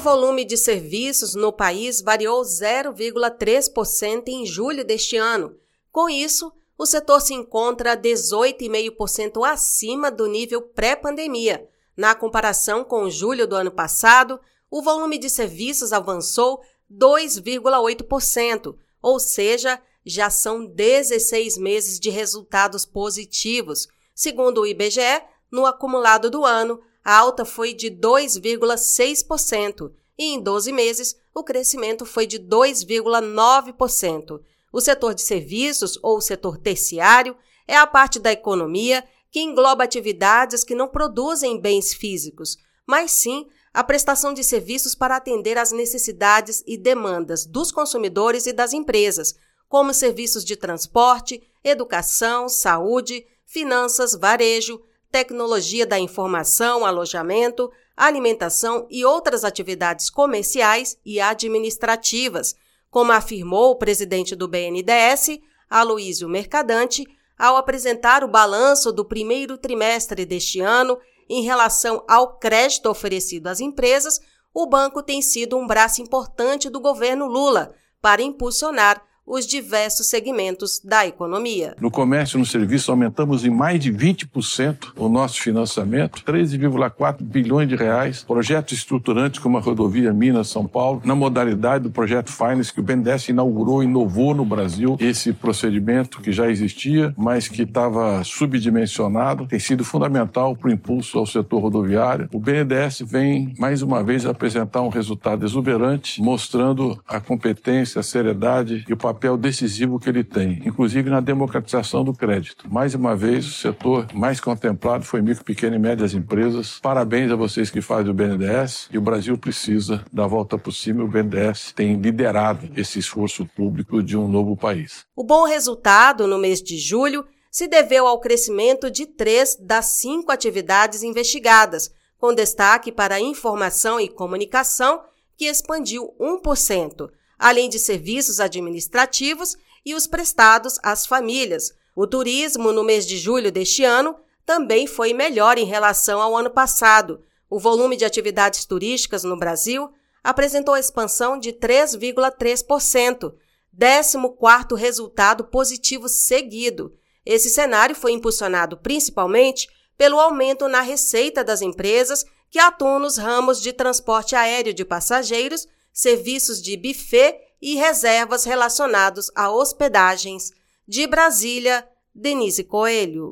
volume de serviços no país variou 0,3% em julho deste ano. Com isso, o setor se encontra 18,5% acima do nível pré-pandemia. Na comparação com julho do ano passado, o volume de serviços avançou 2,8%, ou seja, já são 16 meses de resultados positivos. Segundo o IBGE, no acumulado do ano, a alta foi de 2,6% e em 12 meses o crescimento foi de 2,9%. O setor de serviços, ou setor terciário, é a parte da economia que engloba atividades que não produzem bens físicos, mas sim a prestação de serviços para atender às necessidades e demandas dos consumidores e das empresas, como serviços de transporte, educação, saúde, finanças, varejo, tecnologia da informação, alojamento, alimentação e outras atividades comerciais e administrativas, como afirmou o presidente do BNDES, Aloísio Mercadante, ao apresentar o balanço do primeiro trimestre deste ano. Em relação ao crédito oferecido às empresas, o banco tem sido um braço importante do governo Lula para impulsionar os diversos segmentos da economia. No comércio e no serviço, aumentamos em mais de 20% o nosso financiamento, 13,4 bilhões de reais, projetos estruturantes como a rodovia Minas-São Paulo, na modalidade do projeto Finance, que o BNDES inaugurou e inovou no Brasil. Esse procedimento que já existia, mas que estava subdimensionado, tem sido fundamental para o impulso ao setor rodoviário. O BNDES vem, mais uma vez, apresentar um resultado exuberante, mostrando a competência, a seriedade e o papel decisivo que ele tem, inclusive na democratização do crédito. Mais uma vez, o setor mais contemplado foi micro, pequena e médias empresas. Parabéns a vocês que fazem o BNDES, e o Brasil precisa dar a volta por cima. O BNDES tem liderado esse esforço público de um novo país. O bom resultado no mês de julho se deveu ao crescimento de 3 das 5 atividades investigadas, com destaque para a informação e comunicação, que expandiu 1%. Além de serviços administrativos e os prestados às famílias. O turismo, no mês de julho deste ano, também foi melhor em relação ao ano passado. O volume de atividades turísticas no Brasil apresentou expansão de 3,3%, 14º resultado positivo seguido. Esse cenário foi impulsionado principalmente pelo aumento na receita das empresas que atuam nos ramos de transporte aéreo de passageiros, serviços de buffet e reservas relacionados a hospedagens. De Brasília, Denise Coelho.